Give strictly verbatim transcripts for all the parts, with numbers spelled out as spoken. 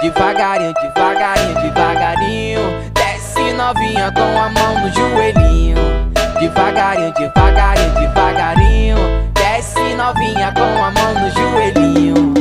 Devagarinho, devagarinho, devagarinho. Desce novinha com a mão no joelhinho. Devagarinho, devagarinho, devagarinho. Desce novinha com a mão no joelhinho.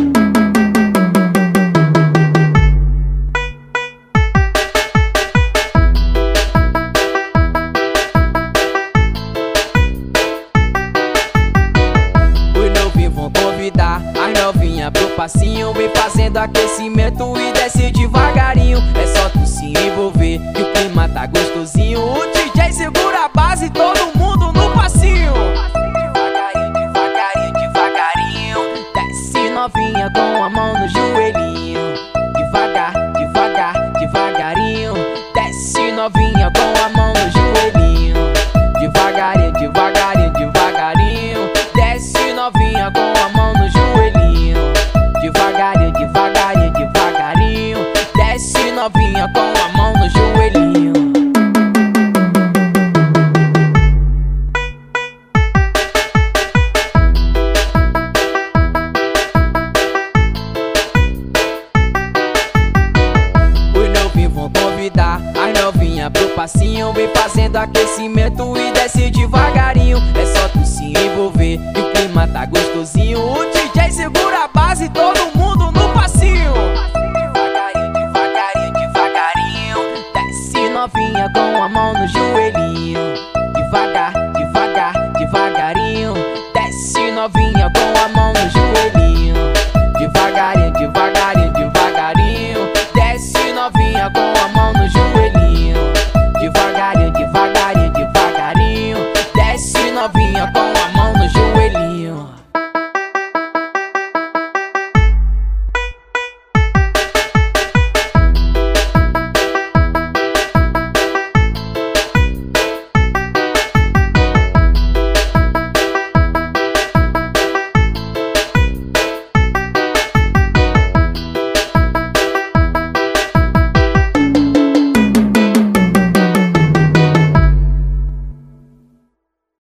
Vão convidar as novinhas pro passinho. Vem fazendo aquecimento e desce devagarinho. É só tu se envolver que o clima tá gostosinho. O D J segura a base e todo mundo no passinho. Devagarinho, devagarinho, devagarinho. Desce novinha com a mão no joelhinho. Devagar, devagar, devagarinho. Desce novinha com a mão no joelhinho. Devagarinho, devagarinho, devagarinho. Desce novinha com a mão no joelhinho. Devagarinho, devagarinho, devagarinho. Desce novinha com a mão no joelhinho. Os novinhos vão convidar as novinhas pro passinho. Vem fazendo aquecimento e desce devagarinho.